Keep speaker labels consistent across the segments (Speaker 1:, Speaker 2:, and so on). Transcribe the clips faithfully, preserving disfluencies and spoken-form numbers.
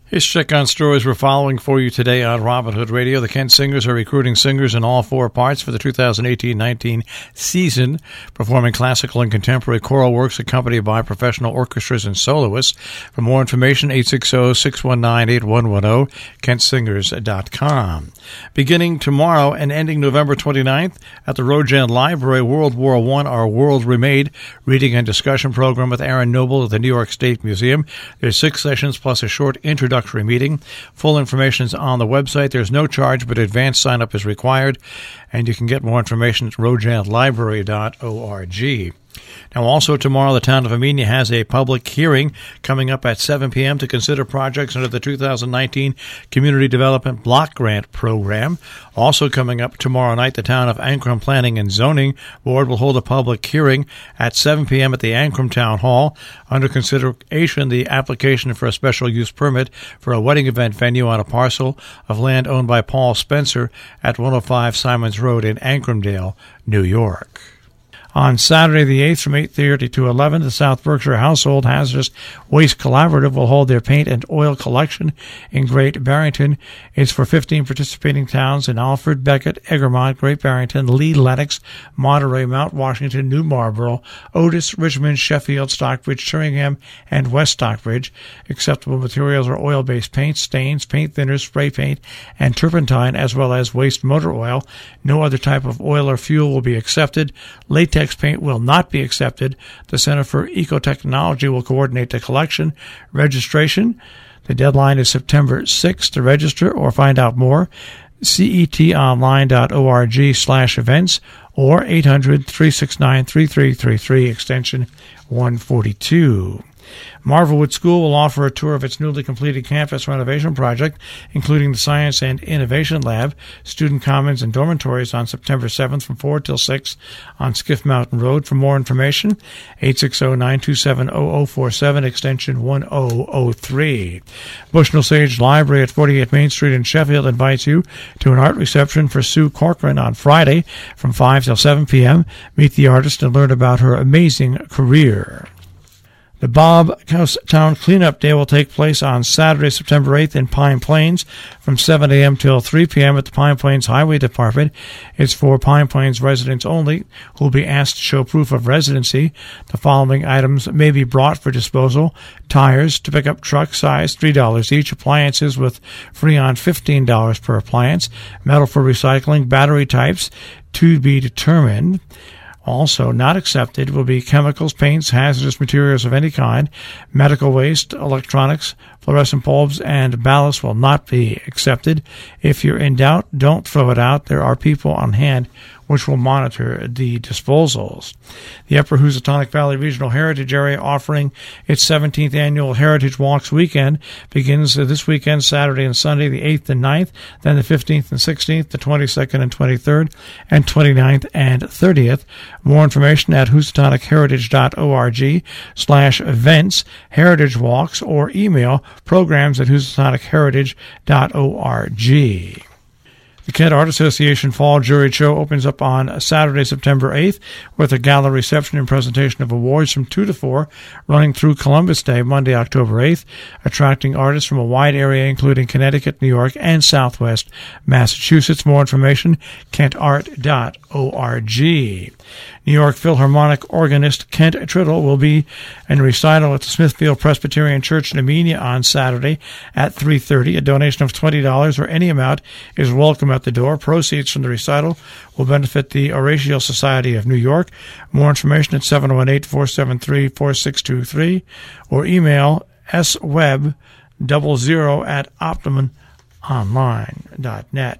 Speaker 1: Here's check on stories we're following for you today on Robin Hood Radio. The Kent Singers are recruiting singers in all four parts for the two thousand eighteen nineteen season, performing classical and contemporary choral works accompanied by professional orchestras and soloists. For more information, eight six zero, six one nine, eight one one zero, kent singers dot com. Beginning tomorrow and ending November twenty-ninth at the Rojan Library, World War One, Our World Remade reading and discussion program with Aaron Noble at the New York State Museum. There's six sessions plus a short introduction meeting. Full information is on the website. There's no charge, but advanced sign-up is required, and you can get more information at rojan library dot org. Now, also tomorrow, the town of Amenia has a public hearing coming up at seven p.m. to consider projects under the two thousand nineteen Community Development Block Grant Program. Also coming up tomorrow night, the town of Ancrum Planning and Zoning Board will hold a public hearing at seven p.m. at the Ancrum Town Hall. Under consideration, the application for a special use permit for a wedding event venue on a parcel of land owned by Paul Spencer at one oh five Simons Road in Ancrumdale, New York. On Saturday the eighth from eight thirty to eleven, the South Berkshire Household Hazardous Waste Collaborative will hold their paint and oil collection in Great Barrington. It's for fifteen participating towns in Alfred, Becket, Egremont, Great Barrington, Lee, Lenox, Monterey, Mount Washington, New Marlborough, Otis, Richmond, Sheffield, Stockbridge, Sheringham, and West Stockbridge. Acceptable materials are oil-based paint, stains, paint thinners, spray paint, and turpentine, as well as waste motor oil. No other type of oil or fuel will be accepted. Latex paint will not be accepted. The Center for Ecotechnology will coordinate the collection. Registration, the deadline is September sixth to register or find out more. cetonline dot org slash events or eight hundred, three six nine, three three three three, extension one forty-two. Marvelwood School will offer a tour of its newly completed campus renovation project, including the Science and Innovation Lab, Student Commons, and dormitories on September seventh from four till six on Skiff Mountain Road. For more information, eight six zero, nine two seven, zero zero four seven, extension one zero zero three. Bushnell Sage Library at forty-eight Main Street in Sheffield invites you to an art reception for Sue Corcoran on Friday from five till seven p.m. Meet the artist and learn about her amazing career. The Bob House Town Cleanup Day will take place on Saturday, September eighth in Pine Plains from seven a.m. till three p.m. at the Pine Plains Highway Department. It's for Pine Plains residents only who will be asked to show proof of residency. The following items may be brought for disposal: tires to pick up truck size, three dollars each; appliances with Freon, fifteen dollars per appliance; metal for recycling; battery types to be determined. Also not accepted will be chemicals, paints, hazardous materials of any kind, medical waste, electronics, fluorescent bulbs, and ballast will not be accepted. If you're in doubt, don't throw it out. There are people on hand which will monitor the disposals. The Upper Housatonic Valley Regional Heritage Area offering its seventeenth annual Heritage Walks weekend begins this weekend, Saturday and Sunday, the eighth and ninth, then the fifteenth and sixteenth, the twenty-second and twenty-third, and twenty-ninth and thirtieth. More information at housatonic heritage dot org slash events, Heritage Walks, or email programs at housatonic heritage dot org. The Kent Art Association Fall Juried Show opens up on Saturday, September eighth, with a gala reception and presentation of awards from two to four, running through Columbus Day, Monday, October eighth, attracting artists from a wide area, including Connecticut, New York, and Southwest Massachusetts. More information, kent art dot org. New York Philharmonic organist Kent Triddle will be in recital at the Smithfield Presbyterian Church in Amenia on Saturday at three thirty. A donation of twenty dollars or any amount is welcome at the door. Proceeds from the recital will benefit the Horatio Society of New York. More information at seven one eight, four seven three, four six two three or email sweb double zero at optimum online dot net.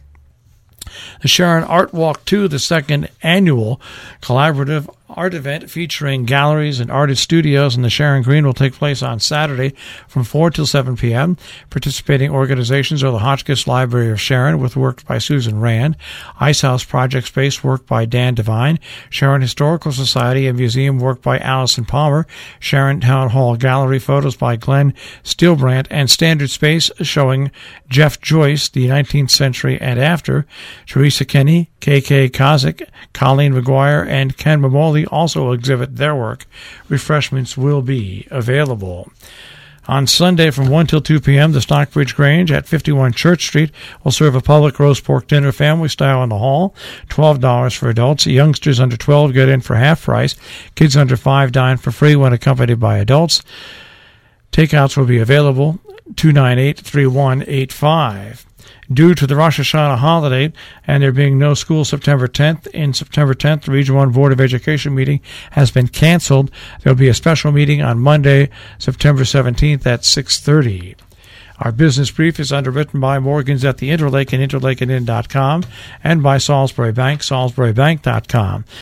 Speaker 1: The Sharon Art Walk two, the second annual collaborative art event featuring galleries and artist studios in the Sharon Green, will take place on Saturday from four till seven p.m. Participating organizations are the Hotchkiss Library of Sharon, with work by Susan Rand, Ice House Project Space, work by Dan Devine, Sharon Historical Society and Museum, work by Allison Palmer, Sharon Town Hall Gallery, photos by Glenn Steelbrandt, and Standard Space, showing Jeff Joyce, the nineteenth century and after. Teresa Kenny, K K Kozik, Colleen McGuire, and Ken Mamoli also exhibit their work. Refreshments will be available. On Sunday from one till two p.m., the Stockbridge Grange at fifty-one Church Street will serve a public roast pork dinner family style in the hall, twelve dollars for adults. Youngsters under twelve get in for half price. Kids under five dine for free when accompanied by adults. Takeouts will be available, two nine eight, three one eight five. Due to the Rosh Hashanah holiday and there being no school September tenth, in September tenth, the Region one Board of Education meeting has been canceled. There will be a special meeting on Monday, September seventeenth at six thirty. Our business brief is underwritten by Morgans at the Interlake and interlake and inn dot com and by Salisbury Bank, salisbury bank dot com.